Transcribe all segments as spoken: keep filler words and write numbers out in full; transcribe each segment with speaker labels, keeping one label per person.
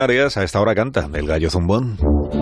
Speaker 1: Arias, a esta hora canta el gallo zumbón.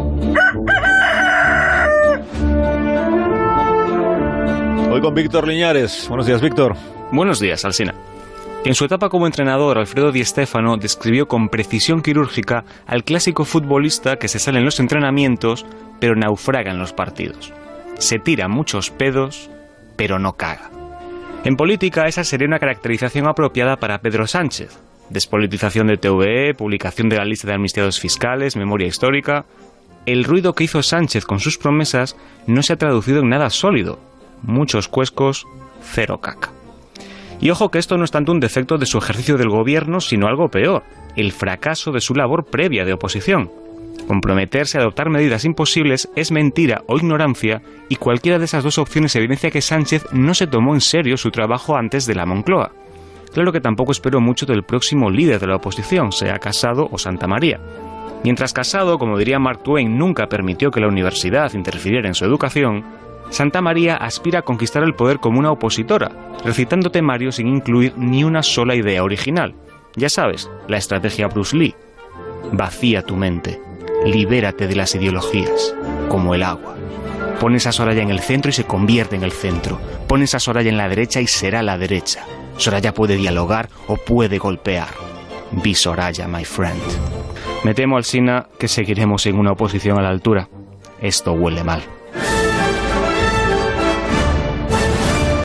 Speaker 1: Hoy con Víctor Liñares. Buenos días, Víctor.
Speaker 2: Buenos días, Alsina. En su etapa como entrenador, Alfredo Di Stéfano describió con precisión quirúrgica al clásico futbolista que se sale en los entrenamientos, pero naufraga en los partidos. Se tira muchos pedos, pero no caga. En política, esa sería una caracterización apropiada para Pedro Sánchez. Despolitización de T V E, publicación de la lista de amnistiados fiscales, memoria histórica. El ruido que hizo Sánchez con sus promesas no se ha traducido en nada sólido. Muchos cuescos, cero caca. Y ojo que esto no es tanto un defecto de su ejercicio del gobierno, sino algo peor, el fracaso de su labor previa de oposición. Comprometerse a adoptar medidas imposibles es mentira o ignorancia, y cualquiera de esas dos opciones evidencia que Sánchez no se tomó en serio su trabajo antes de la Moncloa. Claro que tampoco espero mucho del próximo líder de la oposición, sea Casado o Santamaría. Mientras Casado, como diría Mark Twain, nunca permitió que la universidad interfiriera en su educación, Santamaría aspira a conquistar el poder como una opositora, recitando temarios sin incluir ni una sola idea original. Ya sabes, la estrategia Bruce Lee. Vacía tu mente, libérate de las ideologías, como el agua. Pones a Soraya en el centro y se convierte en el centro. Pones a Soraya en la derecha y será la derecha. Soraya puede dialogar o puede golpear. Be Soraya, my friend. Me temo, Alsina, que seguiremos en una oposición a la altura. Esto huele mal.